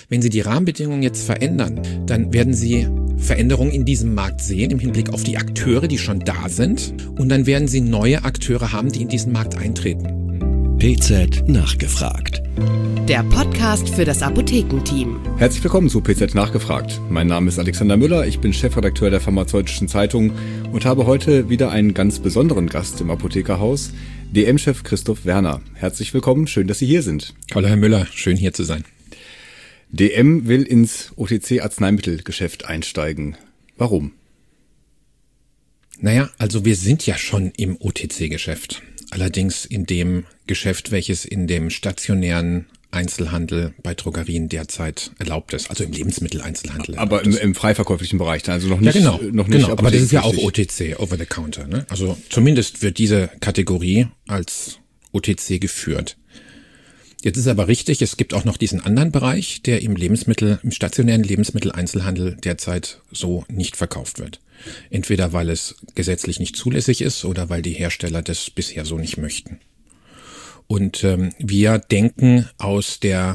Wenn Sie die Rahmenbedingungen jetzt verändern, dann werden Sie Veränderungen in diesem Markt sehen im Hinblick auf die Akteure, die schon da sind. Und dann werden Sie neue Akteure haben, die in diesen Markt eintreten. PZ nachgefragt. Der Podcast für das Apothekenteam. Herzlich willkommen zu PZ nachgefragt. Mein Name ist Alexander Müller, ich bin Chefredakteur der Pharmazeutischen Zeitung und habe heute wieder einen ganz besonderen Gast im Apothekerhaus, DM-Chef Christoph Werner. Herzlich willkommen, schön, dass Sie hier sind. Hallo Herr Müller, schön hier zu sein. DM will ins OTC-Arzneimittelgeschäft einsteigen. Warum? Naja, also wir sind ja schon im OTC-Geschäft. Allerdings in dem Geschäft, welches in dem stationären Einzelhandel bei Drogerien derzeit erlaubt ist, also im Lebensmitteleinzelhandel. Aber im freiverkäuflichen Bereich, also noch nicht. Ja, noch nicht genau. Aber das ist ja auch OTC, over the counter. Ne? Also zumindest wird diese Kategorie als OTC geführt. Jetzt ist aber richtig, es gibt auch noch diesen anderen Bereich, der im stationären Lebensmitteleinzelhandel derzeit so nicht verkauft wird. Entweder weil es gesetzlich nicht zulässig ist oder weil die Hersteller das bisher so nicht möchten. Und wir denken aus der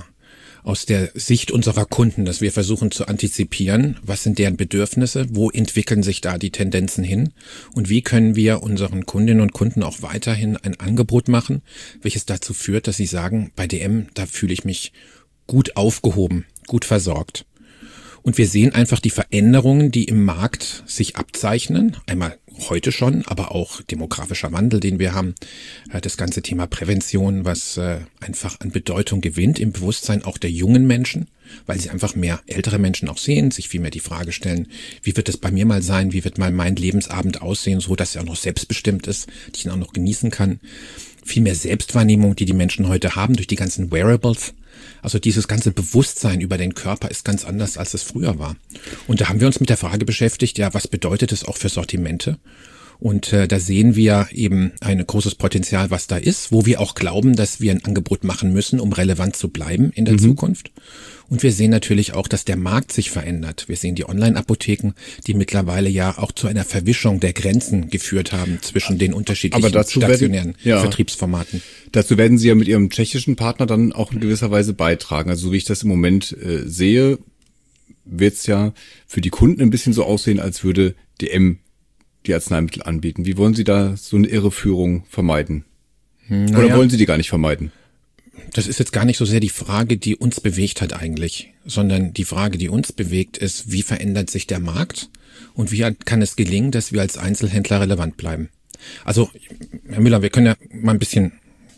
Sicht unserer Kunden, dass wir versuchen zu antizipieren, was sind deren Bedürfnisse, wo entwickeln sich da die Tendenzen hin und wie können wir unseren Kundinnen und Kunden auch weiterhin ein Angebot machen, welches dazu führt, dass sie sagen, bei DM, da fühle ich mich gut aufgehoben, gut versorgt. Und wir sehen einfach die Veränderungen, die im Markt sich abzeichnen. Einmal heute schon, aber auch demografischer Wandel, den wir haben. Das ganze Thema Prävention, was einfach an Bedeutung gewinnt im Bewusstsein auch der jungen Menschen, weil sie einfach mehr ältere Menschen auch sehen, sich viel mehr die Frage stellen, wie wird es bei mir mal sein, wie wird mal mein Lebensabend aussehen, so dass er auch noch selbstbestimmt ist, die ich ihn auch noch genießen kann. Viel mehr Selbstwahrnehmung, die Menschen heute haben durch die ganzen Wearables. Also dieses ganze Bewusstsein über den Körper ist ganz anders, als es früher war. Und da haben wir uns mit der Frage beschäftigt, ja, was bedeutet es auch für Sortimente? Und da sehen wir eben ein großes Potenzial, was da ist, wo wir auch glauben, dass wir ein Angebot machen müssen, um relevant zu bleiben in der Zukunft. Und wir sehen natürlich auch, dass der Markt sich verändert. Wir sehen die Online-Apotheken, die mittlerweile ja auch zu einer Verwischung der Grenzen geführt haben zwischen den unterschiedlichen stationären Vertriebsformaten. Dazu werden Sie ja mit Ihrem tschechischen Partner dann auch in gewisser Weise beitragen. Also so wie ich das im Moment sehe, wird es ja für die Kunden ein bisschen so aussehen, als würde DM die Arzneimittel anbieten. Wie wollen Sie da so eine Irreführung vermeiden? Oder wollen Sie die gar nicht vermeiden? Das ist jetzt gar nicht so sehr die Frage, die uns bewegt hat eigentlich, sondern die Frage, die uns bewegt, ist, wie verändert sich der Markt und wie kann es gelingen, dass wir als Einzelhändler relevant bleiben? Also, Herr Müller, wir können ja mal ein bisschen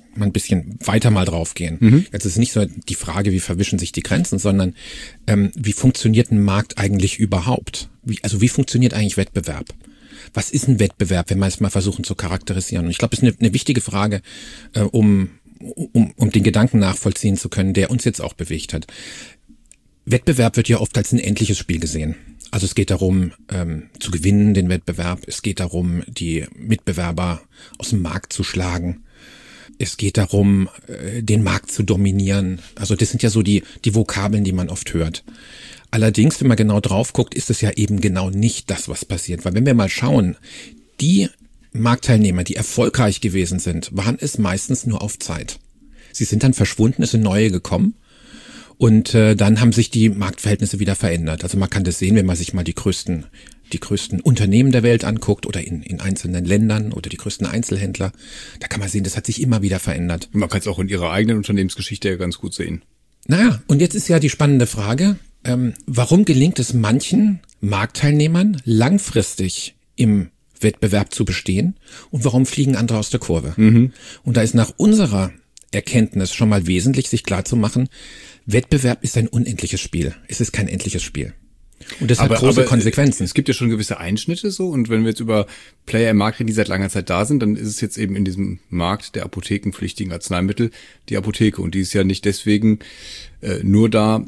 weiter mal drauf gehen. Jetzt ist nicht so die Frage, wie verwischen sich die Grenzen, sondern wie funktioniert ein Markt eigentlich überhaupt? Wie funktioniert eigentlich Wettbewerb? Was ist ein Wettbewerb, wenn wir es mal versuchen zu charakterisieren? Und ich glaube, das ist eine wichtige Frage, um den Gedanken nachvollziehen zu können, der uns jetzt auch bewegt hat. Wettbewerb wird ja oft als ein endliches Spiel gesehen. Also es geht darum, zu gewinnen, den Wettbewerb. Es geht darum, die Mitbewerber aus dem Markt zu schlagen. Es geht darum, den Markt zu dominieren. Also das sind ja so die Vokabeln, die man oft hört. Allerdings, wenn man genau drauf guckt, ist es ja eben genau nicht das, was passiert. Weil wenn wir mal schauen, die Marktteilnehmer, die erfolgreich gewesen sind, waren es meistens nur auf Zeit. Sie sind dann verschwunden, es sind neue gekommen und dann haben sich die Marktverhältnisse wieder verändert. Also man kann das sehen, wenn man sich mal die größten Unternehmen der Welt anguckt oder in einzelnen Ländern oder die größten Einzelhändler. Da kann man sehen, das hat sich immer wieder verändert. Man kann es auch in Ihrer eigenen Unternehmensgeschichte ja ganz gut sehen. Naja, und jetzt ist ja die spannende Frage, warum gelingt es manchen Marktteilnehmern langfristig im Wettbewerb zu bestehen und warum fliegen andere aus der Kurve? Und da ist nach unserer Erkenntnis schon mal wesentlich, sich klarzumachen, Wettbewerb ist ein unendliches Spiel. Es ist kein endliches Spiel. Und das hat große Konsequenzen. Es gibt ja schon gewisse Einschnitte so und wenn wir jetzt über Player im Markt reden, die seit langer Zeit da sind, dann ist es jetzt eben in diesem Markt der apothekenpflichtigen Arzneimittel die Apotheke und die ist ja nicht deswegen nur da,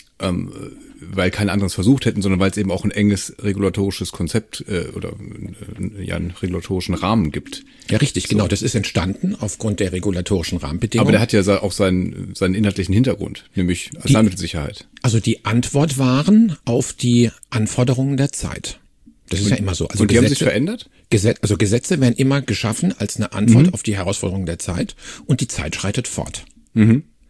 weil keine anderen es versucht hätten, sondern weil es eben auch ein enges regulatorisches Konzept oder einen regulatorischen Rahmen gibt. Ja, richtig, genau. Das ist entstanden aufgrund der regulatorischen Rahmenbedingungen. Aber der hat ja auch seinen inhaltlichen Hintergrund, nämlich Arzneimittelsicherheit. Also die Antwort waren auf die Anforderungen der Zeit. Das ist ja immer so. Also und die haben sich verändert? Gesetze werden immer geschaffen als eine Antwort auf die Herausforderungen der Zeit und die Zeit schreitet fort.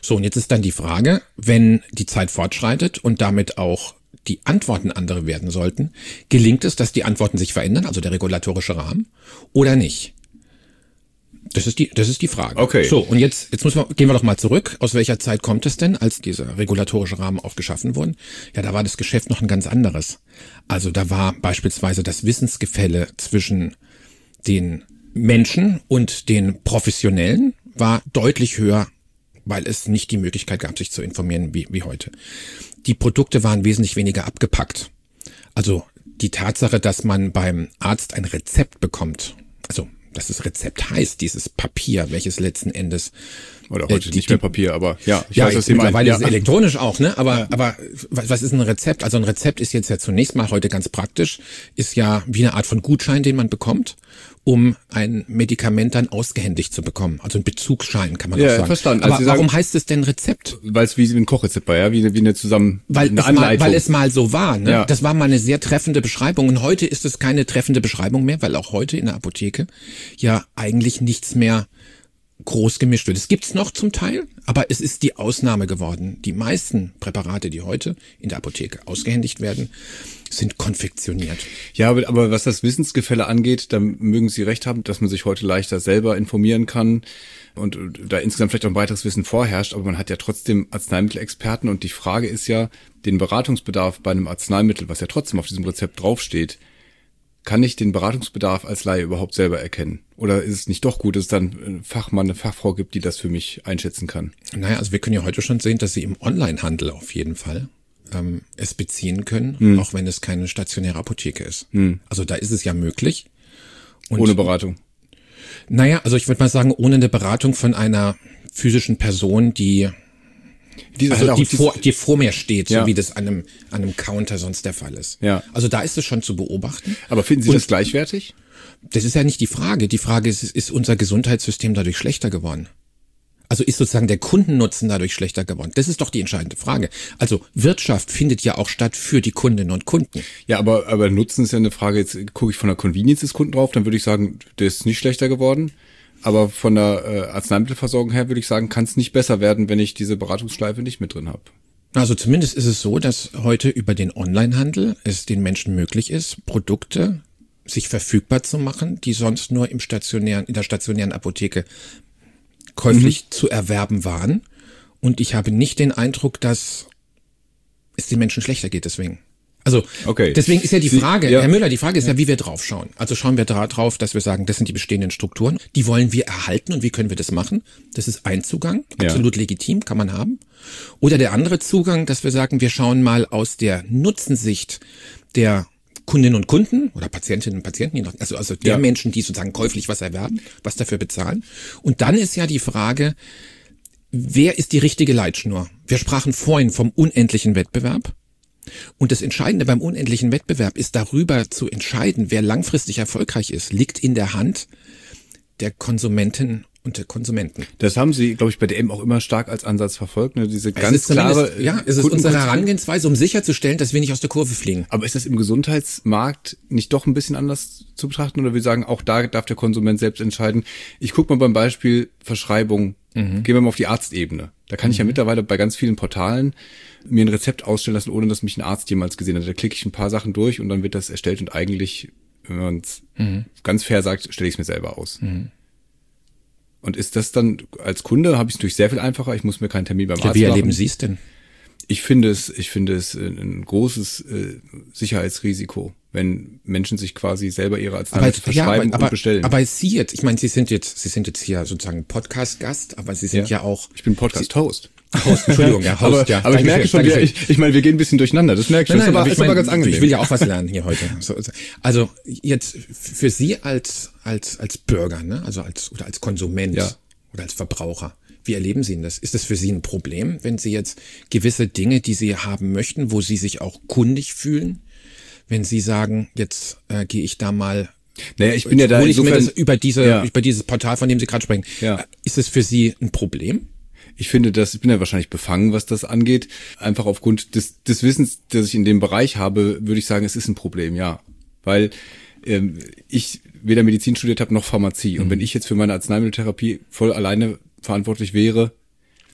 So, und jetzt ist dann die Frage, wenn die Zeit fortschreitet und damit auch die Antworten andere werden sollten, gelingt es, dass die Antworten sich verändern, also der regulatorische Rahmen, oder nicht? Das ist die Frage. Okay. So, und jetzt gehen wir doch mal zurück. Aus welcher Zeit kommt es denn, als dieser regulatorische Rahmen auch geschaffen wurde? Ja, da war das Geschäft noch ein ganz anderes. Also da war beispielsweise das Wissensgefälle zwischen den Menschen und den Professionellen war deutlich höher, weil es nicht die Möglichkeit gab, sich zu informieren wie heute. Die Produkte waren wesentlich weniger abgepackt. Also die Tatsache, dass man beim Arzt ein Rezept bekommt, also dass das Rezept heißt, dieses Papier, welches letzten Endes oder heute nicht mehr Papier, aber ja, ich weiß, was Sie meinen. Mittlerweile ist es elektronisch auch, ne? Aber was ist ein Rezept? Also ein Rezept ist jetzt ja zunächst mal heute ganz praktisch, ist ja wie eine Art von Gutschein, den man bekommt, um ein Medikament dann ausgehändigt zu bekommen. Also ein Bezugsschein, kann man auch sagen. Verstanden. Aber also warum heißt es denn Rezept? Weil es wie ein Kochrezept war, ja, wie eine Anleitung. Weil es mal so war, ne? Ja. Das war mal eine sehr treffende Beschreibung und heute ist es keine treffende Beschreibung mehr, weil auch heute in der Apotheke ja eigentlich nichts mehr groß gemischt wird. Es gibt's noch zum Teil, aber es ist die Ausnahme geworden. Die meisten Präparate, die heute in der Apotheke ausgehändigt werden, sind konfektioniert. Ja, aber was das Wissensgefälle angeht, da mögen Sie recht haben, dass man sich heute leichter selber informieren kann und da insgesamt vielleicht auch ein weiteres Wissen vorherrscht, aber man hat ja trotzdem Arzneimittelexperten und die Frage ist ja, den Beratungsbedarf bei einem Arzneimittel, was ja trotzdem auf diesem Rezept draufsteht, kann ich den Beratungsbedarf als Laie überhaupt selber erkennen? Oder ist es nicht doch gut, dass es dann einen Fachmann, eine Fachfrau gibt, die das für mich einschätzen kann? Naja, also wir können ja heute schon sehen, dass Sie im Onlinehandel auf jeden Fall es beziehen können, auch wenn es keine stationäre Apotheke ist. Also da ist es ja möglich. Und ohne Beratung? Naja, also ich würde mal sagen, ohne eine Beratung von einer physischen Person, die vor mir steht, ja, so wie das an einem Counter sonst der Fall ist. Ja. Also da ist es schon zu beobachten. Aber finden Sie das gleichwertig? Das ist ja nicht die Frage. Die Frage ist unser Gesundheitssystem dadurch schlechter geworden? Also ist sozusagen der Kundennutzen dadurch schlechter geworden? Das ist doch die entscheidende Frage. Also Wirtschaft findet ja auch statt für die Kundinnen und Kunden. Ja, aber Nutzen ist ja eine Frage, jetzt gucke ich von der Convenience des Kunden drauf, dann würde ich sagen, der ist nicht schlechter geworden. Aber von der Arzneimittelversorgung her würde ich sagen, kann es nicht besser werden, wenn ich diese Beratungsschleife nicht mit drin habe. Also zumindest ist es so, dass heute über den Onlinehandel es den Menschen möglich ist, Produkte sich verfügbar zu machen, die sonst nur in der stationären Apotheke käuflich zu erwerben waren. Und ich habe nicht den Eindruck, dass es den Menschen schlechter geht deswegen. Also deswegen ist ja die Frage, Herr Müller, die Frage ist ja, wie wir drauf schauen. Also schauen wir drauf, dass wir sagen, das sind die bestehenden Strukturen, die wollen wir erhalten und wie können wir das machen? Das ist ein Zugang, absolut legitim, kann man haben. Oder der andere Zugang, dass wir sagen, wir schauen mal aus der Nutzensicht der Kundinnen und Kunden oder Patientinnen und Patienten, also der Menschen, die sozusagen käuflich was erwerben, was dafür bezahlen. Und dann ist ja die Frage, wer ist die richtige Leitschnur? Wir sprachen vorhin vom unendlichen Wettbewerb. Und das Entscheidende beim unendlichen Wettbewerb ist darüber zu entscheiden, wer langfristig erfolgreich ist, liegt in der Hand der Konsumentinnen und der Konsumenten. Das haben Sie, glaube ich, bei DM auch immer stark als Ansatz verfolgt, ne? Diese ganz klare. Ja, es ist unsere Herangehensweise, um sicherzustellen, dass wir nicht aus der Kurve fliegen. Aber ist das im Gesundheitsmarkt nicht doch ein bisschen anders zu betrachten? Oder wir sagen, auch da darf der Konsument selbst entscheiden. Ich gucke mal beim Beispiel Verschreibung. Gehen wir mal auf die Arztebene. Da kann ich ja mittlerweile bei ganz vielen Portalen mir ein Rezept ausstellen lassen, ohne dass mich ein Arzt jemals gesehen hat. Da klicke ich ein paar Sachen durch und dann wird das erstellt und eigentlich, wenn man es ganz fair sagt, stelle ich es mir selber aus. Und ist das dann, als Kunde habe ich es natürlich sehr viel einfacher, ich muss mir keinen Termin beim Arzt machen. Wie erleben Sie es denn? Ich finde es ein großes Sicherheitsrisiko, wenn Menschen sich quasi selber ihre Arzneimittel verschreiben und bestellen. Aber Sie jetzt, ich meine, Sie sind jetzt hier sozusagen Podcast-Gast, aber Sie sind ja auch... Ich bin Podcast-Host. Host, Entschuldigung, ja, Host, ja. Aber ich merke schon, ich meine, wir gehen ein bisschen durchnander, das merke ich schon, aber ist aber ganz angenehm. Ich will ja auch was lernen hier heute. Also jetzt für Sie als Bürger, ne? Also als Konsument oder als Verbraucher, wie erleben Sie denn das? Ist das für Sie ein Problem, wenn Sie jetzt gewisse Dinge, die Sie haben möchten, wo Sie sich auch kundig fühlen, wenn Sie sagen, jetzt gehe ich da mal... Naja, ich bin ja da insofern... Über dieses Portal, von dem Sie gerade sprechen. Ja. Ist es für Sie ein Problem? Ich finde ich bin ja wahrscheinlich befangen, was das angeht. Einfach aufgrund des Wissens, das ich in dem Bereich habe, würde ich sagen, es ist ein Problem, ja. Weil ich weder Medizin studiert habe noch Pharmazie. Und wenn ich jetzt für meine Arzneimitteltherapie voll alleine verantwortlich wäre...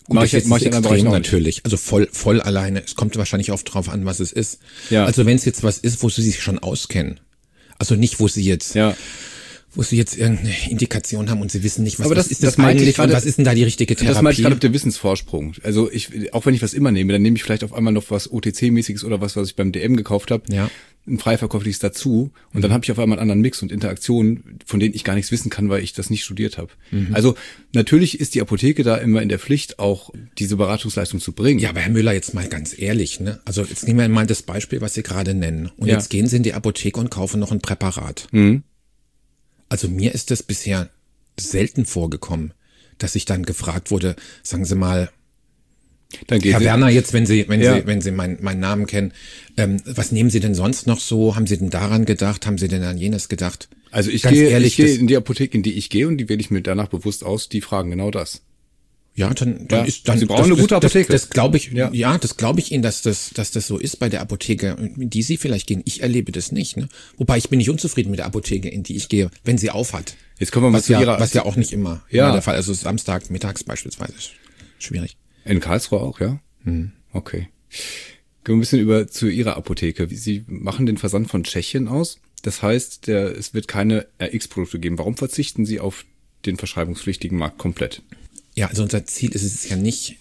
Gut, Mach ich das ist in anderen extrem Bereichen auch nicht. natürlich. Also voll alleine. Es kommt wahrscheinlich oft drauf an, was es ist. Ja. Also wenn es jetzt was ist, wo sie sich schon auskennen. Also nicht, wo sie jetzt irgendeine Indikation haben und sie wissen nicht, was Aber was das- ist das das meinte ich eigentlich gerade- und was ist denn da die richtige Therapie? Das meinte ich gerade mit dem Wissensvorsprung. Also auch wenn ich was immer nehme, dann nehme ich vielleicht auf einmal noch was OTC-mäßiges oder was ich beim DM gekauft habe, Ja. ein frei verkäufliches dazu und dann habe ich auf einmal einen anderen Mix und Interaktionen, von denen ich gar nichts wissen kann, weil ich das nicht studiert habe. Also natürlich ist die Apotheke da immer in der Pflicht, auch diese Beratungsleistung zu bringen. Ja, aber Herr Müller, jetzt mal ganz ehrlich, ne? Also jetzt nehmen wir mal das Beispiel, was Sie gerade nennen. Und Ja. jetzt gehen Sie in die Apotheke und kaufen noch ein Präparat. Also mir ist das bisher selten vorgekommen, dass ich dann gefragt wurde, sagen Sie mal, Dann geht Herr sie- Werner, jetzt wenn Sie Ja. meinen Namen kennen, was nehmen Sie denn sonst noch so? Haben Sie denn daran gedacht? Haben Sie denn an jenes gedacht? Also ich Ganz gehe ehrlich, ich gehe das- in die Apotheke, in die ich gehe und die wähle ich mir danach bewusst aus, die fragen genau das. Ja, dann Ja, ist dann Sie brauchen eine gute Apotheke. Das glaube ich. Ja. Ja, das glaube ich Ihnen, dass das so ist bei der Apotheke, in die Sie vielleicht gehen. Ich erlebe das nicht. Ne? Wobei ich bin nicht unzufrieden mit der Apotheke, in die ich gehe, wenn sie auf hat. Jetzt kommen wir mal Was zu ja, Ihrer... was ja auch nicht immer Ja. der Fall. Also Samstag mittags beispielsweise ist schwierig. In Karlsruhe auch, ja? Okay. Gehen wir ein bisschen zu Ihrer Apotheke. Sie machen den Versand von Tschechien aus. Das heißt, es wird keine RX-Produkte geben. Warum verzichten Sie auf den verschreibungspflichtigen Markt komplett? Ja, also unser Ziel ist es ja nicht,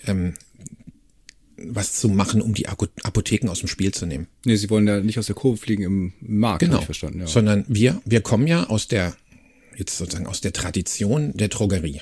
was zu machen, um die Apotheken aus dem Spiel zu nehmen. Nee, Sie wollen ja nicht aus der Kurve fliegen im Markt, Genau. habe ich verstanden. Ja. Sondern wir kommen ja aus der Tradition der Drogerie.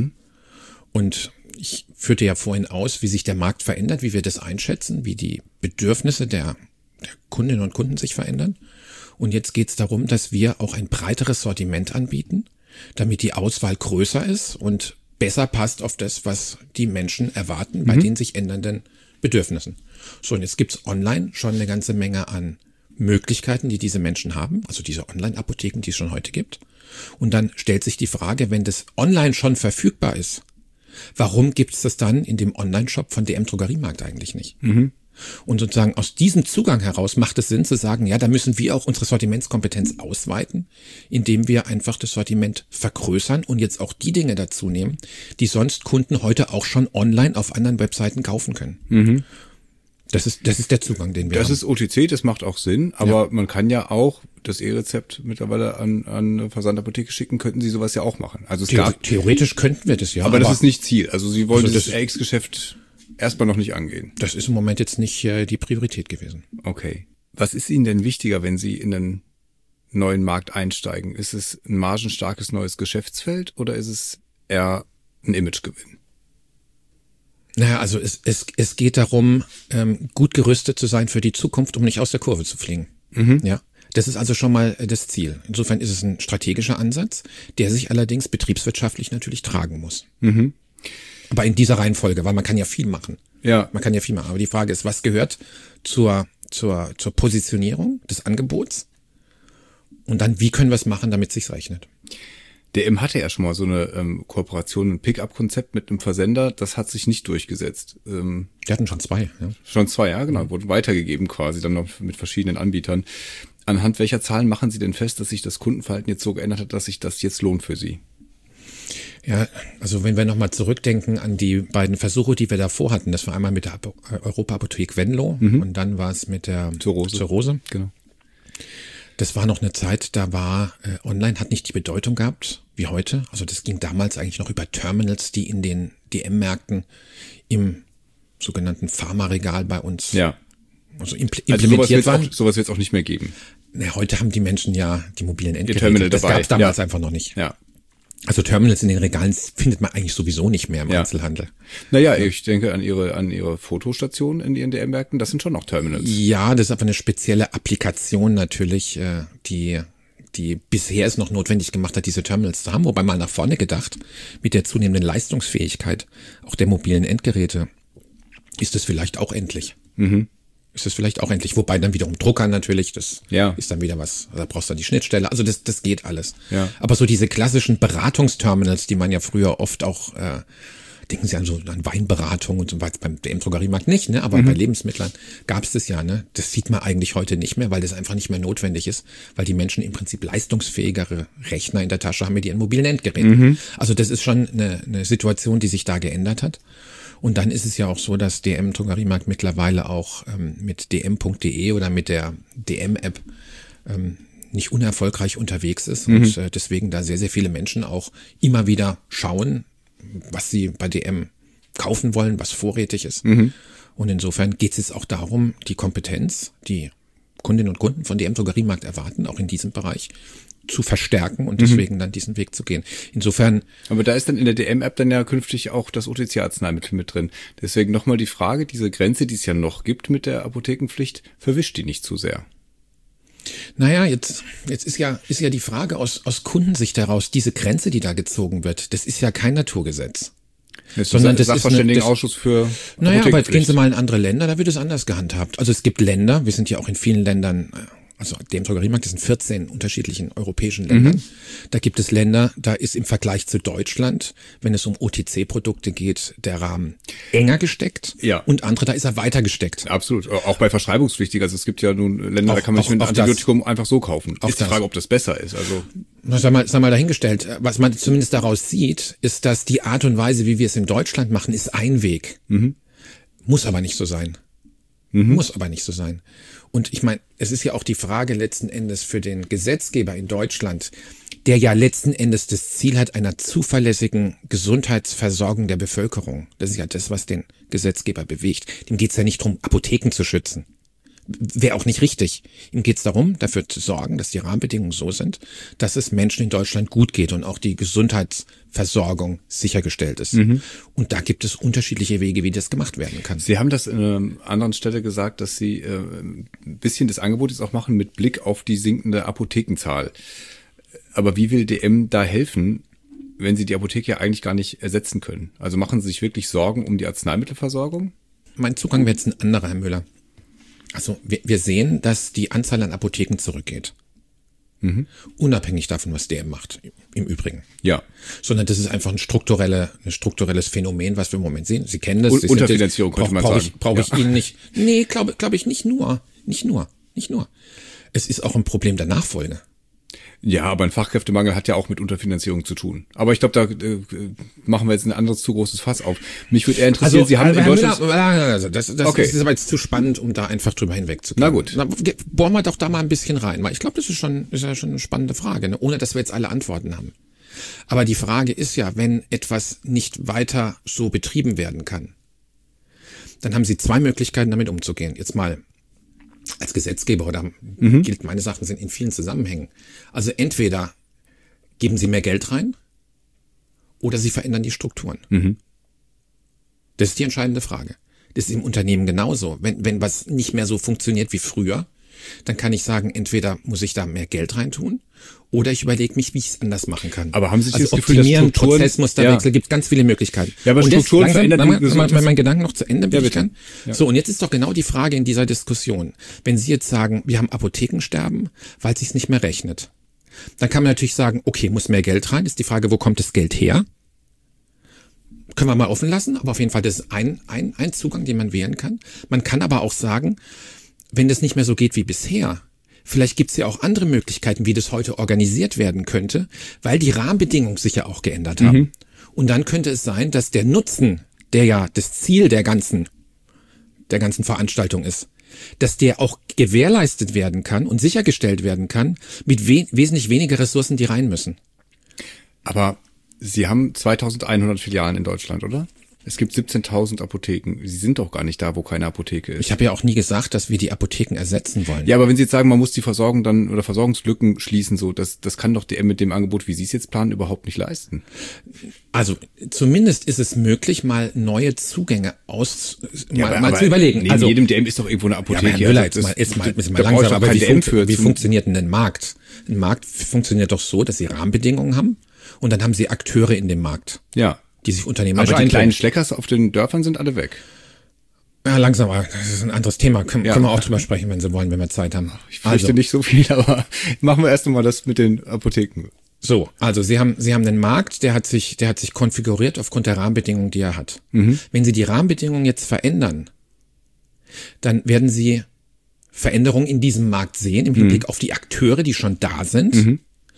Und ich führte ja vorhin aus, wie sich der Markt verändert, wie wir das einschätzen, wie die Bedürfnisse der Kundinnen und Kunden sich verändern. Und jetzt geht es darum, dass wir auch ein breiteres Sortiment anbieten, damit die Auswahl größer ist und besser passt auf das, was die Menschen erwarten bei den sich ändernden Bedürfnissen. So, und jetzt gibt's online schon eine ganze Menge an Möglichkeiten, die diese Menschen haben, also diese Online-Apotheken, die es schon heute gibt. Und dann stellt sich die Frage, wenn das online schon verfügbar ist, warum gibt's das dann in dem Online-Shop von DM Drogeriemarkt eigentlich nicht? Und sozusagen aus diesem Zugang heraus macht es Sinn zu sagen, ja, da müssen wir auch unsere Sortimentskompetenz ausweiten, indem wir einfach das Sortiment vergrößern und jetzt auch die Dinge dazu nehmen, die sonst Kunden heute auch schon online auf anderen Webseiten kaufen können. Das ist der Zugang, den wir Das haben. ist OTC, das macht auch Sinn, aber man kann ja auch das E-Rezept mittlerweile an eine Versandapotheke schicken, könnten Sie sowas ja auch machen. Also es gab, Theoretisch könnten wir das ja, aber das ist nicht Ziel. Also Sie wollen Also das das- RX-Geschäft erstmal noch nicht angehen. das ist im Moment jetzt nicht die Priorität gewesen. Okay. Was ist Ihnen denn wichtiger, wenn Sie in einen neuen Markt einsteigen? Ist es ein margenstarkes neues Geschäftsfeld oder ist es eher ein Imagegewinn? Naja, also es geht darum, gut gerüstet zu sein für die Zukunft, um nicht aus der Kurve zu fliegen. Ja, das ist also schon mal das Ziel. Insofern ist es ein strategischer Ansatz, der sich allerdings betriebswirtschaftlich natürlich tragen muss. Aber in dieser Reihenfolge, weil man kann ja viel machen. Ja. Man kann ja viel machen. Aber die Frage ist, was gehört zur Positionierung des Angebots? Und dann, wie können wir es machen, damit es sich rechnet? Der M hatte ja schon mal so eine Kooperation, ein Pick-up-Konzept mit einem Versender, das hat sich nicht durchgesetzt. Wir hatten schon 2. Ja. Schon 2 Jahre, genau, wurden weitergegeben quasi, dann noch mit verschiedenen Anbietern. Anhand welcher Zahlen machen Sie denn fest, dass sich das Kundenverhalten jetzt so geändert hat, dass sich das jetzt lohnt für Sie? Ja, also wenn wir nochmal zurückdenken an die beiden Versuche, die wir davor hatten, das war einmal mit der Europa-Apotheke Venlo und dann war es mit der Zurose. Genau. Das war noch eine Zeit, da war online, hat nicht die Bedeutung gehabt wie heute. Also das ging damals eigentlich noch über Terminals, die in den DM-Märkten im sogenannten Pharmaregal bei uns also implementiert waren. Sowas wird es auch nicht mehr geben. Na, heute haben die Menschen ja die mobilen Endgeräte. Terminal das dabei. gab es damals einfach noch nicht. Ja. Also Terminals in den Regalen findet man eigentlich sowieso nicht mehr im Ja. Einzelhandel. Naja, ich denke an Ihre Fotostationen in Ihren DM-Märkten, das sind schon noch Terminals. Ja, das ist aber eine spezielle Applikation natürlich, die bisher es noch notwendig gemacht hat, diese Terminals zu haben. Wobei mal nach vorne gedacht, mit der zunehmenden Leistungsfähigkeit auch der mobilen Endgeräte ist es vielleicht auch endlich. Ist es vielleicht auch endlich. Wobei dann wiederum Drucker natürlich, das ist dann wieder was, da brauchst du dann die Schnittstelle. Also das geht alles. Ja. Aber so diese klassischen Beratungsterminals, die man ja früher oft auch, denken Sie an so an Weinberatung und so weiter, beim DM Drogeriemarkt nicht, ne? Aber bei Lebensmittlern gab es das ja, ne? Das sieht man eigentlich heute nicht mehr, weil das einfach nicht mehr notwendig ist, weil die Menschen im Prinzip leistungsfähigere Rechner in der Tasche haben mit ihren mobilen Endgeräten. Also das ist schon eine Situation, die sich da geändert hat. Und dann ist es ja auch so, dass DM Drogeriemarkt mittlerweile auch mit dm.de oder mit der DM-App nicht unerfolgreich unterwegs ist und deswegen da sehr, sehr viele Menschen auch immer wieder schauen, was sie bei DM kaufen wollen, was vorrätig ist. Und insofern geht es jetzt auch darum, die Kompetenz, die Kundinnen und Kunden von DM Drogeriemarkt erwarten, auch in diesem Bereich zu verstärken und deswegen dann diesen Weg zu gehen. Insofern. Aber da ist dann in der DM-App dann ja künftig auch das OTC-Arzneimittel mit drin. Deswegen nochmal die Frage, diese Grenze, die es ja noch gibt mit der Apothekenpflicht, verwischt die nicht zu sehr? Naja, jetzt ist ja die Frage aus Kundensicht heraus, diese Grenze, die da gezogen wird, das ist ja kein Naturgesetz. Sondern das Sachverständigenausschuss für Apothekenpflicht. Naja, aber jetzt gehen Sie mal in andere Länder, da wird es anders gehandhabt. Also es gibt Länder, wir sind ja auch in vielen Ländern, also dem Drogeriemarkt, das sind 14 unterschiedlichen europäischen Ländern. Da gibt es Länder, da ist im Vergleich zu Deutschland, wenn es um OTC-Produkte geht, der Rahmen enger gesteckt. Ja. Und andere, da ist er weiter gesteckt. Absolut. Auch bei verschreibungspflichtig. Also es gibt ja nun Länder, da kann man sich ein Antibiotikum einfach so kaufen. Ist die Frage, ob das besser ist. Also Sag mal dahingestellt. Was man zumindest daraus sieht, ist, dass die Art und Weise, wie wir es in Deutschland machen, ist ein Weg. Muss aber nicht so sein. Muss aber nicht so sein. Und ich meine, es ist ja auch die Frage letzten Endes für den Gesetzgeber in Deutschland, der ja letzten Endes das Ziel hat einer zuverlässigen Gesundheitsversorgung der Bevölkerung. Das ist ja das, was den Gesetzgeber bewegt. Dem geht es ja nicht darum, Apotheken zu schützen. Wäre auch nicht richtig. Ihm geht es darum, dafür zu sorgen, dass die Rahmenbedingungen so sind, dass es Menschen in Deutschland gut geht und auch die Gesundheitsversorgung sichergestellt ist. Und da gibt es unterschiedliche Wege, wie das gemacht werden kann. Sie haben das in einer anderen Stelle gesagt, dass Sie ein bisschen des Angebotes auch machen mit Blick auf die sinkende Apothekenzahl. Aber wie will DM da helfen, wenn Sie die Apotheke ja eigentlich gar nicht ersetzen können? Also machen Sie sich wirklich Sorgen um die Arzneimittelversorgung? Mein Zugang wäre jetzt ein anderer, Herr Müller. Also wir sehen, dass die Anzahl an Apotheken zurückgeht. Unabhängig davon, was DM macht, im Übrigen. Ja. Sondern das ist einfach ein strukturelles Phänomen, was wir im Moment sehen. Sie kennen das. Unterfinanzierung, könnte man sagen. Brauche ich Ihnen nicht. Nee, glaube ich nicht nur. Nicht nur. Es ist auch ein Problem der Nachfolge. Ja, aber ein Fachkräftemangel hat ja auch mit Unterfinanzierung zu tun. Aber ich glaube, da machen wir jetzt ein anderes zu großes Fass auf. Mich würde eher interessieren, Sie haben in Deutschland... Das okay. ist aber jetzt zu spannend, um da einfach drüber hinwegzukommen. Na gut. Bohren wir doch da mal ein bisschen rein, weil ich glaube, das ist ja schon eine spannende Frage, ne? Ohne dass wir jetzt alle Antworten haben. Aber die Frage ist ja, wenn etwas nicht weiter so betrieben werden kann, dann haben Sie zwei Möglichkeiten, damit umzugehen. Jetzt mal als Gesetzgeber oder gilt meine Sachen sind in vielen Zusammenhängen. Also entweder geben Sie mehr Geld rein oder Sie verändern die Strukturen. Das ist die entscheidende Frage. Das ist im Unternehmen genauso. Wenn was nicht mehr so funktioniert wie früher, dann kann ich sagen, entweder muss ich da mehr Geld reintun oder ich überlege mich, wie ich es anders machen kann. Aber haben Sie sich also das Gefühl, dass Strukturen... Prozessmusterwechsel, gibt ganz viele Möglichkeiten. Ja, aber und Strukturen verändern... Mein Gedanken noch zu Ende, bitte. Ich kann. Ja. So, und jetzt ist doch genau die Frage in dieser Diskussion. Wenn Sie jetzt sagen, wir haben Apothekensterben, weil es sich nicht mehr rechnet, dann kann man natürlich sagen, okay, muss mehr Geld rein. Ist die Frage, wo kommt das Geld her? Können wir mal offen lassen, aber auf jeden Fall, das ist ein Zugang, den man wählen kann. Man kann aber auch sagen, wenn das nicht mehr so geht wie bisher, vielleicht gibt es ja auch andere Möglichkeiten, wie das heute organisiert werden könnte, weil die Rahmenbedingungen sich ja auch geändert haben. Und dann könnte es sein, dass der Nutzen, der ja das Ziel der ganzen Veranstaltung ist, dass der auch gewährleistet werden kann und sichergestellt werden kann mit wesentlich weniger Ressourcen, die rein müssen. Aber Sie haben 2100 Filialen in Deutschland, oder? Es gibt 17.000 Apotheken. Sie sind doch gar nicht da, wo keine Apotheke ist. Ich habe ja auch nie gesagt, dass wir die Apotheken ersetzen wollen. Ja, aber wenn Sie jetzt sagen, man muss die Versorgung dann oder Versorgungslücken schließen, so, das kann doch DM mit dem Angebot, wie Sie es jetzt planen, überhaupt nicht leisten. Also zumindest ist es möglich, mal neue Zugänge mal zu überlegen. Neben also jedem DM ist doch irgendwo eine Apotheke. Ja, aber Herr Müller, jetzt mal langsam. Aber wie funktioniert denn ein Markt? Ein Markt funktioniert doch so, dass Sie Rahmenbedingungen haben und dann haben Sie Akteure in dem Markt. Ja. Die sich unternehmerisch aber die kleinen Schleckers auf den Dörfern sind alle weg. Ja, langsam, das ist ein anderes Thema. Können wir auch drüber sprechen, wenn Sie wollen, wenn wir Zeit haben. Ich fürchte nicht so viel, aber machen wir erst einmal das mit den Apotheken. So, also Sie haben einen Markt, der hat sich konfiguriert aufgrund der Rahmenbedingungen, die er hat. Wenn Sie die Rahmenbedingungen jetzt verändern, dann werden Sie Veränderungen in diesem Markt sehen, im Hinblick auf die Akteure, die schon da sind.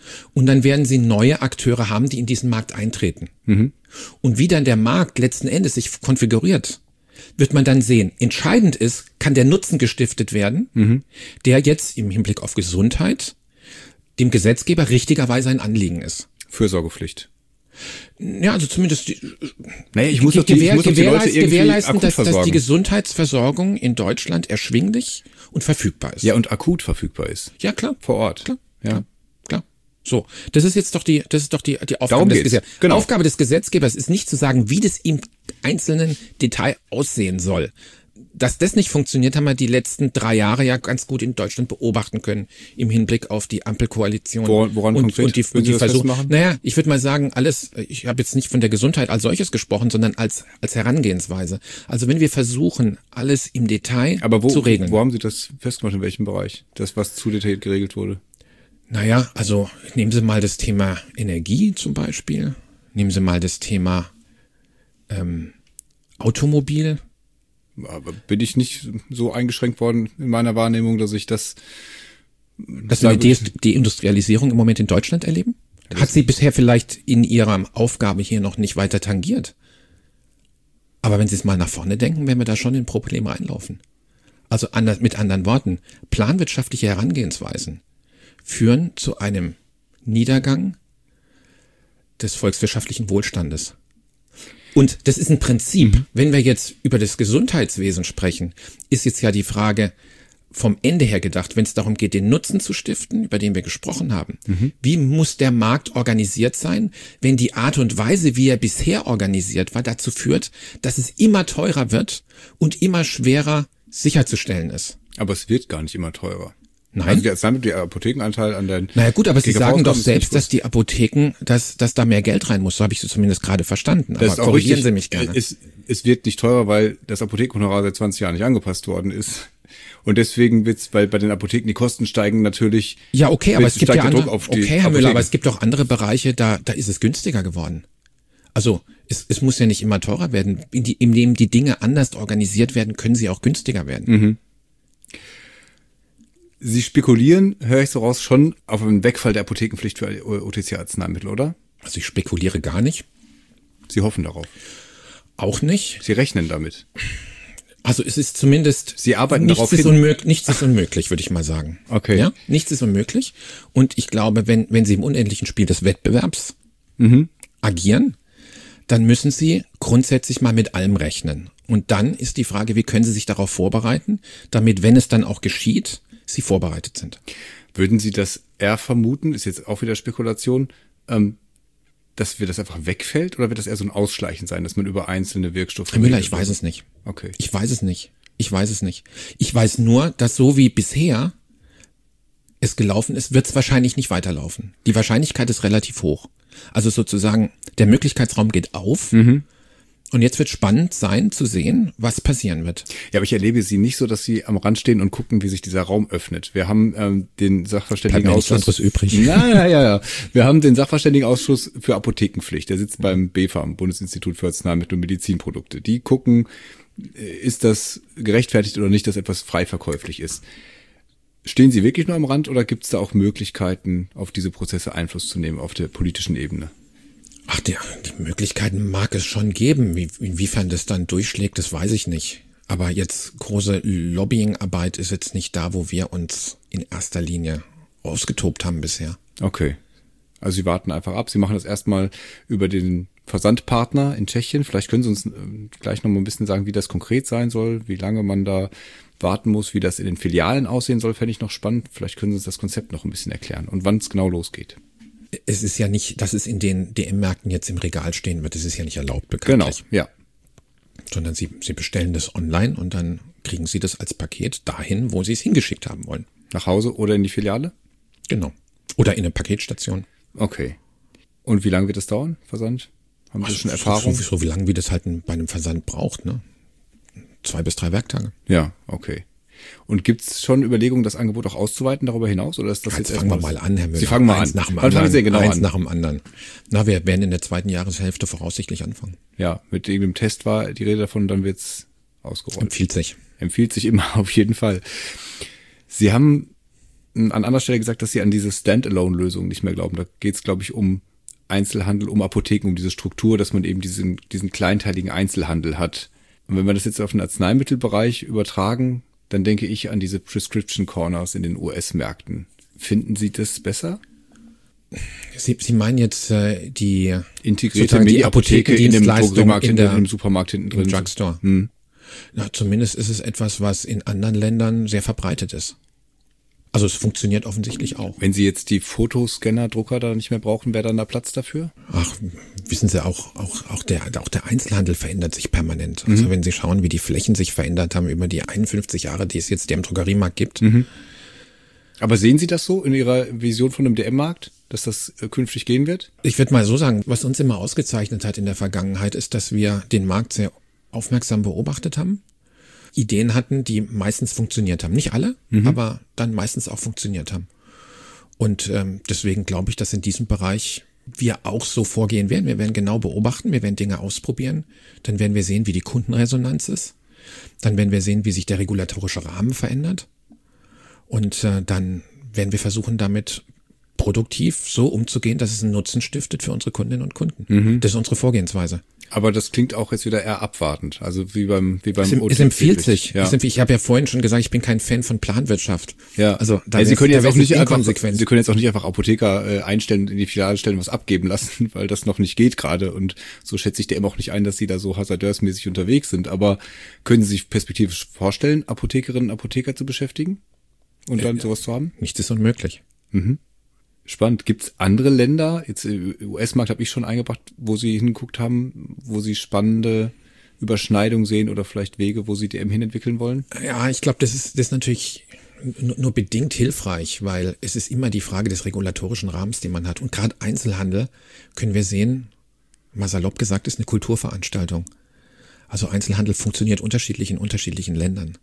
Und dann werden sie neue Akteure haben, die in diesen Markt eintreten. Und wie dann der Markt letzten Endes sich konfiguriert, wird man dann sehen. Entscheidend ist, kann der Nutzen gestiftet werden, der jetzt im Hinblick auf Gesundheit dem Gesetzgeber richtigerweise ein Anliegen ist. Fürsorgepflicht. Ja, also zumindest Ich muss doch die Leute irgendwie gewährleisten, akut dass versorgen. die Gesundheitsversorgung in Deutschland erschwinglich und verfügbar ist. Ja, und akut verfügbar ist. Ja, klar. Vor Ort. Klar, Ja. klar. So, das ist jetzt doch die Aufgabe Darum des geht's. Gesetzgebers. Genau. Aufgabe des Gesetzgebers ist nicht zu sagen, wie das im einzelnen Detail aussehen soll. Dass das nicht funktioniert, haben wir die letzten 3 Jahre ja ganz gut in Deutschland beobachten können im Hinblick auf die Ampelkoalition. Woran konkret? Und die Würden Sie das Versuche. festmachen? Naja, ich würde mal sagen, ich habe jetzt nicht von der Gesundheit als solches gesprochen, sondern als Herangehensweise. Also wenn wir versuchen, alles im Detail zu regeln. Wo haben Sie das festgemacht, in welchem Bereich? Das, was zu detailliert geregelt wurde? Naja, also nehmen Sie mal das Thema Energie zum Beispiel. Nehmen Sie mal das Thema Automobil. Aber bin ich nicht so eingeschränkt worden in meiner Wahrnehmung, dass ich das... Dass wir die Deindustrialisierung im Moment in Deutschland erleben? Hat sie bisher vielleicht in ihrer Aufgabe hier noch nicht weiter tangiert. Aber wenn Sie es mal nach vorne denken, werden wir da schon in Probleme reinlaufen. Also mit anderen Worten, planwirtschaftliche Herangehensweisen führen zu einem Niedergang des volkswirtschaftlichen Wohlstandes. Und das ist ein Prinzip. Wenn wir jetzt über das Gesundheitswesen sprechen, ist jetzt ja die Frage vom Ende her gedacht, wenn es darum geht, den Nutzen zu stiften, über den wir gesprochen haben. Wie muss der Markt organisiert sein, wenn die Art und Weise, wie er bisher organisiert war, dazu führt, dass es immer teurer wird und immer schwerer sicherzustellen ist? Aber es wird gar nicht immer teurer. Nein. Also der Apothekenanteil an den... Naja gut, aber Sie sagen doch ist selbst, nicht dass die Apotheken, dass da mehr Geld rein muss. So habe ich Sie zumindest gerade verstanden. Das ist Aber auch korrigieren richtig. Sie mich gerne. Es wird nicht teurer, weil das Apothekenhonorar seit 20 Jahren nicht angepasst worden ist. Und deswegen wird's, weil bei den Apotheken die Kosten steigen, natürlich. Ja, okay, aber es gibt steigt ja der Druck andere, auf die okay, Herr Müller, Apotheken. aber es gibt auch andere Bereiche, da ist es günstiger geworden. Also es muss ja nicht immer teurer werden. Indem die Dinge anders organisiert werden, können sie auch günstiger werden. Sie spekulieren, höre ich so raus, schon auf einen Wegfall der Apothekenpflicht für OTC-Arzneimittel, oder? Also ich spekuliere gar nicht. Sie hoffen darauf. Auch nicht. Sie rechnen damit. Also es ist zumindest... Sie arbeiten nichts darauf ist hin. Nichts ist unmöglich, würde ich mal sagen. Okay. Ja, nichts ist unmöglich. Und ich glaube, wenn Sie im unendlichen Spiel des Wettbewerbs agieren, dann müssen Sie grundsätzlich mal mit allem rechnen. Und dann ist die Frage, wie können Sie sich darauf vorbereiten, damit, wenn es dann auch geschieht, Sie vorbereitet sind. Würden Sie das eher vermuten, ist jetzt auch wieder Spekulation, dass das einfach wegfällt, oder wird das eher so ein Ausschleichen sein, dass man über einzelne Wirkstoffe... Herr Müller, ich weiß es nicht. Okay. Ich weiß es nicht. Ich weiß nur, dass so wie bisher es gelaufen ist, wird es wahrscheinlich nicht weiterlaufen. Die Wahrscheinlichkeit ist relativ hoch. Also sozusagen, der Möglichkeitsraum geht auf. Und jetzt wird spannend sein zu sehen, was passieren wird. Ja, aber ich erlebe Sie nicht so, dass Sie am Rand stehen und gucken, wie sich dieser Raum öffnet. Wir haben den Sachverständigenausschuss... übrig. Ja. Wir haben den Sachverständigenausschuss für Apothekenpflicht. Der sitzt beim BfArM, Bundesinstitut für Arzneimittel und Medizinprodukte. Die gucken, ist das gerechtfertigt oder nicht, dass etwas frei verkäuflich ist. Stehen Sie wirklich nur am Rand oder gibt es da auch Möglichkeiten, auf diese Prozesse Einfluss zu nehmen auf der politischen Ebene? Ach, die Möglichkeiten mag es schon geben. Inwiefern das dann durchschlägt, das weiß ich nicht. Aber jetzt große Lobbyingarbeit ist jetzt nicht da, wo wir uns in erster Linie ausgetobt haben bisher. Okay. Also Sie warten einfach ab. Sie machen das erstmal über den Versandpartner in Tschechien. Vielleicht können Sie uns gleich noch mal ein bisschen sagen, wie das konkret sein soll, wie lange man da warten muss, wie das in den Filialen aussehen soll, fände ich noch spannend. Vielleicht können Sie uns das Konzept noch ein bisschen erklären und wann es genau losgeht. Es ist ja nicht, dass es in den DM-Märkten jetzt im Regal stehen wird. Das ist ja nicht erlaubt, bekanntlich. Genau, ja. Sondern Sie bestellen das online und dann kriegen Sie das als Paket dahin, wo Sie es hingeschickt haben wollen. Nach Hause oder in die Filiale? Genau. Oder in eine Paketstation. Okay. Und wie lange wird das dauern, Versand? Haben Sie schon Erfahrung? So wie lange wie das halt bei einem Versand braucht, ne? 2 bis 3 Werktage. Ja, okay. Und gibt's schon Überlegungen, das Angebot auch auszuweiten darüber hinaus? Oder ist das jetzt fangen wir mal an, Herr Müller. Sie fangen mal Eins an. nach dem Wann anderen. fangen Sie genau Eins an? nach dem anderen. Na, wir werden in der 2. Jahreshälfte voraussichtlich anfangen. Ja, mit irgendeinem Test war die Rede davon, dann wird's ausgerollt. Empfiehlt sich. Empfiehlt sich immer, auf jeden Fall. Sie haben an anderer Stelle gesagt, dass Sie an diese Standalone-Lösung nicht mehr glauben. Da geht es, glaube ich, um Einzelhandel, um Apotheken, um diese Struktur, dass man eben diesen kleinteiligen Einzelhandel hat. Und wenn wir das jetzt auf den Arzneimittelbereich übertragen, dann denke ich an diese Prescription Corners in den US-Märkten. Finden Sie das besser? Sie meinen jetzt die integrierte Mini-Apotheke in dem Drogeriemarkt, in dem Supermarkt hinten drin. Im Drugstore. Na, zumindest ist es etwas, was in anderen Ländern sehr verbreitet ist. Also es funktioniert offensichtlich auch. Wenn Sie jetzt die Fotoscanner-Drucker da nicht mehr brauchen, wäre dann da Platz dafür? Ach, wissen Sie, auch der Einzelhandel verändert sich permanent. Also wenn Sie schauen, wie die Flächen sich verändert haben über die 51 Jahre, die es jetzt im Drogeriemarkt gibt. Aber sehen Sie das so in Ihrer Vision von einem DM-Markt, dass das künftig gehen wird? Ich würde mal so sagen, was uns immer ausgezeichnet hat in der Vergangenheit, ist, dass wir den Markt sehr aufmerksam beobachtet haben. Ideen hatten, die meistens funktioniert haben. Nicht alle, aber dann meistens auch funktioniert haben. Und deswegen glaube ich, dass in diesem Bereich wir auch so vorgehen werden. Wir werden genau beobachten, wir werden Dinge ausprobieren. Dann werden wir sehen, wie die Kundenresonanz ist. Dann werden wir sehen, wie sich der regulatorische Rahmen verändert. Und dann werden wir versuchen, damit produktiv so umzugehen, dass es einen Nutzen stiftet für unsere Kundinnen und Kunden. Das ist unsere Vorgehensweise. Aber das klingt auch jetzt wieder eher abwartend, also wie beim Es empfiehlt sich. Ja. Ich habe ja vorhin schon gesagt, ich bin kein Fan von Planwirtschaft. Ja. Also Sie können jetzt auch nicht einfach Apotheker einstellen, in die Filiale stellen, was abgeben lassen, weil das noch nicht geht gerade. Und so schätze ich DM auch nicht ein, dass Sie da so hasardeursmäßig unterwegs sind. Aber können Sie sich perspektivisch vorstellen, Apothekerinnen und Apotheker zu beschäftigen und dann sowas zu haben? Nichts ist unmöglich. Spannend. Gibt es andere Länder, jetzt US-Markt habe ich schon eingebracht, wo Sie hingeguckt haben, wo Sie spannende Überschneidungen sehen oder vielleicht Wege, wo Sie DM hin entwickeln wollen? Ja, ich glaube, das ist natürlich nur bedingt hilfreich, weil es ist immer die Frage des regulatorischen Rahmens, den man hat. Und gerade Einzelhandel, können wir sehen, mal salopp gesagt, ist eine Kulturveranstaltung. Also Einzelhandel funktioniert unterschiedlich in unterschiedlichen Ländern.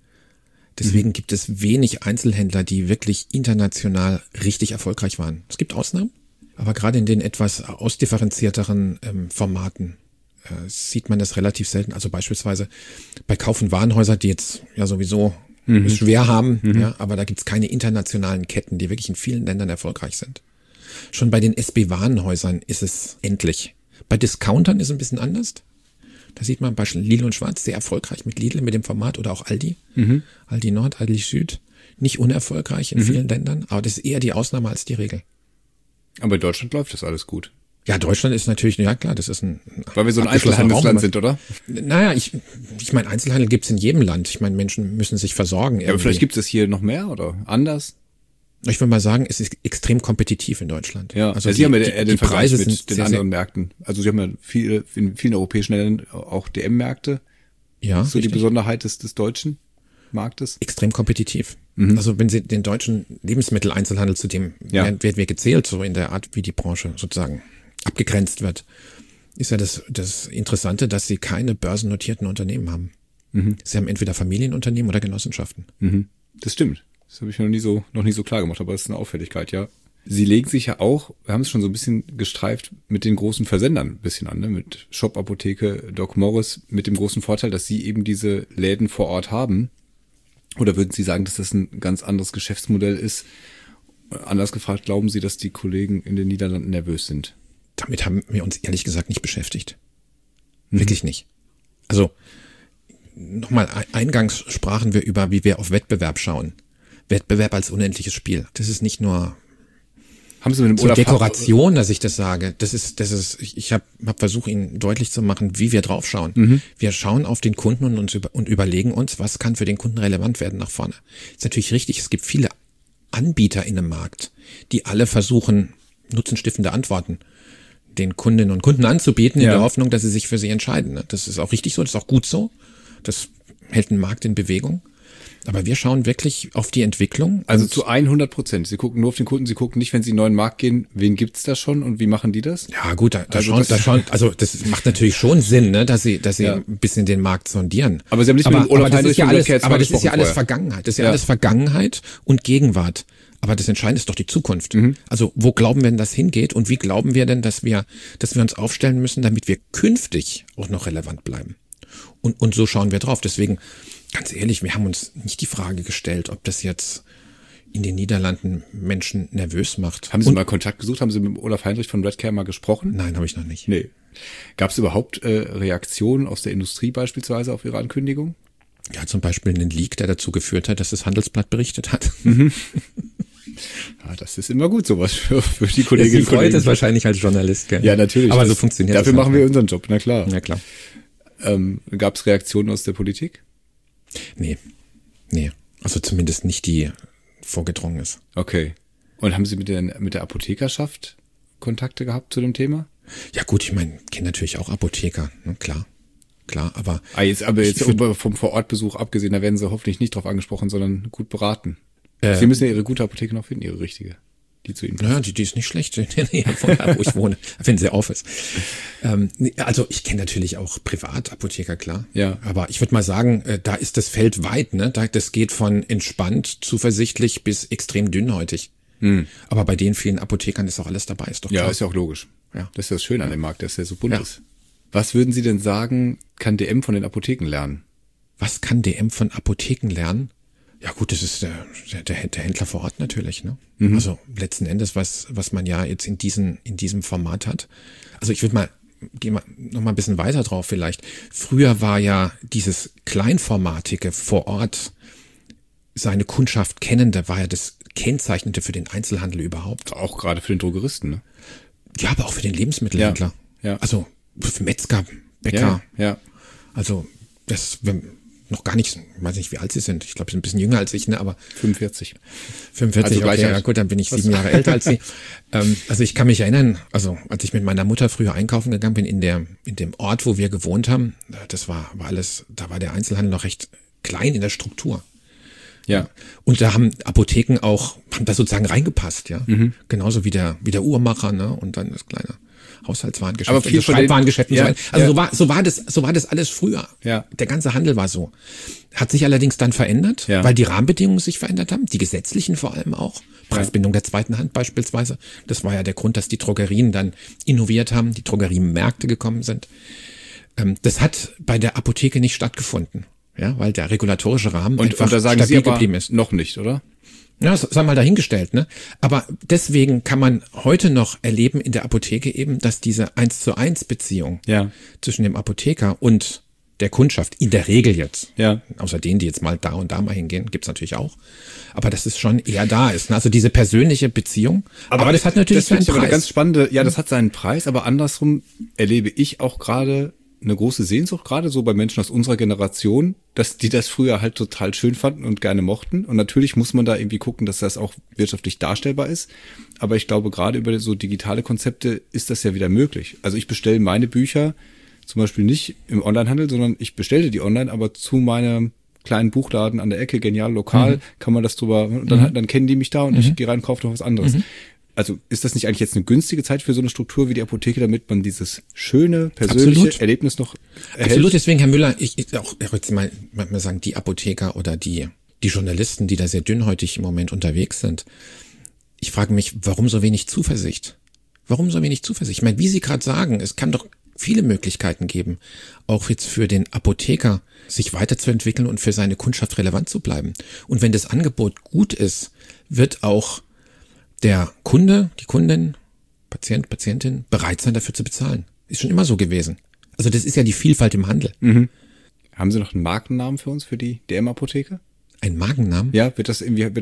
Deswegen gibt es wenig Einzelhändler, die wirklich international richtig erfolgreich waren. Es gibt Ausnahmen, aber gerade in den etwas ausdifferenzierteren Formaten sieht man das relativ selten. Also beispielsweise bei Kauf- und Warenhäusern, die jetzt ja sowieso es schwer haben, ja, aber da gibt es keine internationalen Ketten, die wirklich in vielen Ländern erfolgreich sind. Schon bei den SB-Warenhäusern ist es endlich. Bei Discountern ist es ein bisschen anders. Da sieht man bei Lidl und Schwarz sehr erfolgreich mit Lidl, mit dem Format oder auch Aldi. Aldi Nord, Aldi Süd. Nicht unerfolgreich in vielen Ländern, aber das ist eher die Ausnahme als die Regel. Aber in Deutschland läuft das alles gut. Ja, Deutschland ist natürlich, ja klar, das ist weil wir so ein Einzelhandelsland sind, oder? Naja, ich meine, Einzelhandel gibt's in jedem Land. Ich meine, Menschen müssen sich versorgen. Ja, aber vielleicht gibt es hier noch mehr oder anders? Ich würde mal sagen, es ist extrem kompetitiv in Deutschland. Ja, also Sie haben ja den Vergleich mit den anderen Märkten. Also Sie haben ja in vielen europäischen Ländern auch DM-Märkte. Ja, so richtig. Die Besonderheit des deutschen Marktes. Extrem kompetitiv. Also wenn Sie den deutschen Lebensmitteleinzelhandel, zu dem werden wir gezählt, so in der Art, wie die Branche sozusagen abgegrenzt wird, ist ja das Interessante, dass Sie keine börsennotierten Unternehmen haben. Sie haben entweder Familienunternehmen oder Genossenschaften. Das stimmt. Das habe ich noch nie so klar gemacht, aber das ist eine Auffälligkeit, ja. Sie legen sich ja auch, wir haben es schon so ein bisschen gestreift, mit den großen Versendern ein bisschen an, ne? Mit Shop Apotheke, Doc Morris, mit dem großen Vorteil, dass Sie eben diese Läden vor Ort haben. Oder würden Sie sagen, dass das ein ganz anderes Geschäftsmodell ist? Anders gefragt, glauben Sie, dass die Kollegen in den Niederlanden nervös sind? Damit haben wir uns ehrlich gesagt nicht beschäftigt. Wirklich nicht. Also nochmal, eingangs sprachen wir über, wie wir auf Wettbewerb schauen. Wettbewerb als unendliches Spiel. Das ist nicht nur haben Sie mit dem zur Dekoration, dass ich das sage. Ich habe versucht, Ihnen deutlich zu machen, wie wir draufschauen. Wir schauen auf den Kunden und überlegen uns, was kann für den Kunden relevant werden nach vorne. Ist natürlich richtig, es gibt viele Anbieter in einem Markt, die alle versuchen, nutzenstiftende Antworten den Kundinnen und Kunden anzubieten, in der Hoffnung, dass sie sich für sie entscheiden. Das ist auch richtig so, das ist auch gut so. Das hält den Markt in Bewegung. Aber wir schauen wirklich auf die Entwicklung. Also zu 100%. Sie gucken nur auf den Kunden, Sie gucken nicht, wenn Sie in einen neuen Markt gehen, wen gibt's da schon und wie machen die das? Ja gut, das macht natürlich schon Sinn, ne, dass Sie ein bisschen den Markt sondieren. Aber Sie haben nicht mit Olaf Heinrich und Löfke jetzt aber das ist ja alles Vergangenheit. Das ist ja alles Vergangenheit und Gegenwart. Aber das Entscheidende ist doch die Zukunft. Also wo glauben wir denn, das hingeht und wie glauben wir denn, dass wir uns aufstellen müssen, damit wir künftig auch noch relevant bleiben? Und so schauen wir drauf. Deswegen, ganz ehrlich, wir haben uns nicht die Frage gestellt, ob das jetzt in den Niederlanden Menschen nervös macht. Haben Sie mal Kontakt gesucht? Haben Sie mit Olaf Heinrich von Redcare mal gesprochen? Nein, habe ich noch nicht. Nee. Gab es überhaupt Reaktionen aus der Industrie beispielsweise auf Ihre Ankündigung? Ja, zum Beispiel einen Leak, der dazu geführt hat, dass das Handelsblatt berichtet hat. Ja, das ist immer gut, sowas für die Kolleginnen und Sie freut Kollegen. es wahrscheinlich als Journalist, gell? Ja, natürlich. Aber so funktioniert dafür das. Dafür machen wir unseren Job, na klar. Ja, klar. Gab es Reaktionen aus der Politik? Nee. Also zumindest nicht, die vorgedrungen ist. Okay. Und haben Sie mit der Apothekerschaft Kontakte gehabt zu dem Thema? Ja gut, ich meine, kenne natürlich auch Apotheker, ne? Klar, aber... Jetzt vom Vorortbesuch abgesehen, da werden Sie hoffentlich nicht drauf angesprochen, sondern gut beraten. Sie müssen ja Ihre gute Apotheke noch finden, Ihre richtige, die zu Ihnen passt. Ja, die ist nicht schlecht, in der Nähe von da, wo ich wohne, wenn sie auf ist. Also ich kenne natürlich auch Privatapotheker, klar. Ja. Aber ich würde mal sagen, da ist das Feld weit, ne? Das geht von entspannt, zuversichtlich bis extrem dünnhäutig. Aber bei den vielen Apothekern ist auch alles dabei, ist doch klar. Ja, ist ja auch logisch. Ja. Das ist das Schöne an dem Markt, dass der so bunt Ja. ist. Was würden Sie denn sagen, kann DM von den Apotheken lernen? Was kann DM von Apotheken lernen? Ja gut, das ist der Händler vor Ort natürlich, ne? Also letzten Endes, was man ja jetzt in diesem Format hat. Also ich würde gehen wir noch mal ein bisschen weiter drauf vielleicht. Früher war ja dieses kleinformatige vor Ort, seine Kundschaft kennende, war ja das Kennzeichnende für den Einzelhandel überhaupt. Auch gerade für den Drogeristen, ne? Ja, aber auch für den Lebensmittelhändler. Ja. Also für Metzger, Bäcker. Ja. Also noch gar nicht, ich weiß nicht, wie alt sie sind. Ich glaube, sie sind ein bisschen jünger als ich, ne? Aber 45. 45, Also gleich okay, alt. ja gut, dann bin ich 7 Jahre älter als sie. Also ich kann mich erinnern, also als ich mit meiner Mutter früher einkaufen gegangen bin in dem Ort, wo wir gewohnt haben, das war alles, da war der Einzelhandel noch recht klein in der Struktur. Ja. Und da haben Apotheken haben da sozusagen reingepasst, ja. Genauso wie der Uhrmacher, ne? Und dann das kleine Haushaltswarengeschäft, Aber viel das von den- Schreibwarengeschäft und ja, so weiter. Also ja. so war das alles früher. Ja. Der ganze Handel war so. Hat sich allerdings dann verändert, Ja. weil die Rahmenbedingungen sich verändert haben, die gesetzlichen vor allem auch. Preisbindung der zweiten Hand beispielsweise. Das war ja der Grund, dass die Drogerien dann innoviert haben, die Drogeriemärkte gekommen sind. Das hat bei der Apotheke nicht stattgefunden. Ja, weil der regulatorische Rahmen Und einfach da sagen stabil Sie aber geblieben ist. noch nicht, oder? Ja, sei mal dahingestellt, ne? Aber deswegen kann man heute noch erleben in der Apotheke eben, dass diese 1:1 Beziehung Ja. zwischen dem Apotheker und der Kundschaft, in der Regel jetzt, Ja. außer denen, die jetzt mal da und da mal hingehen, gibt's natürlich auch, aber dass es schon eher da ist, ne? Also diese persönliche Beziehung. Aber das hat natürlich das finde seinen ich aber eine ganz Preis. spannende, ja, das hat seinen Preis, aber andersrum erlebe ich auch gerade eine große Sehnsucht, gerade so bei Menschen aus unserer Generation, dass die das früher halt total schön fanden und gerne mochten. Und natürlich muss man da irgendwie gucken, dass das auch wirtschaftlich darstellbar ist. Aber ich glaube, gerade über so digitale Konzepte ist das ja wieder möglich. Also ich bestelle meine Bücher zum Beispiel nicht im Onlinehandel, sondern ich bestelle die online, aber zu meinem kleinen Buchladen an der Ecke, genial lokal, kann man das drüber, und dann kennen die mich da und ich gehe rein und kaufe noch was anderes. Also ist das nicht eigentlich jetzt eine günstige Zeit für so eine Struktur wie die Apotheke, damit man dieses schöne, persönliche Absolut. Erlebnis noch erhält? Absolut, deswegen, Herr Müller, ich auch jetzt mal sagen, die Apotheker oder die Journalisten, die da sehr dünnhäutig im Moment unterwegs sind. Ich frage mich, warum so wenig Zuversicht? Warum so wenig Zuversicht? Ich meine, wie Sie gerade sagen, es kann doch viele Möglichkeiten geben, auch jetzt für den Apotheker sich weiterzuentwickeln und für seine Kundschaft relevant zu bleiben. Und wenn das Angebot gut ist, wird auch der Kunde, die Kundin, Patient, Patientin bereit sein, dafür zu bezahlen. Ist schon immer so gewesen. Also das ist ja die Vielfalt im Handel. Haben Sie noch einen Markennamen für uns, für die DM-Apotheke? Ein Magennamen? Ja, wird das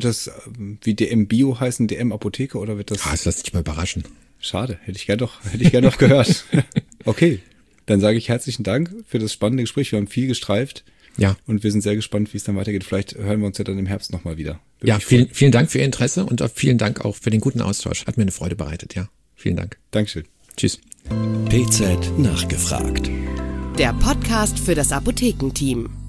wie DM Bio heißen, DM Apotheke, oder wird das? Das lässt sich mal überraschen. Schade, hätte ich gern noch gehört. Okay, dann sage ich herzlichen Dank für das spannende Gespräch. Wir haben viel gestreift. Ja. Und wir sind sehr gespannt, wie es dann weitergeht. Vielleicht hören wir uns ja dann im Herbst nochmal wieder. Würde Ja, mich freuen. vielen Dank für Ihr Interesse und auch vielen Dank auch für den guten Austausch. Hat mir eine Freude bereitet, ja. Vielen Dank. Dankeschön. Tschüss. PZ nachgefragt. Der Podcast für das Apothekenteam.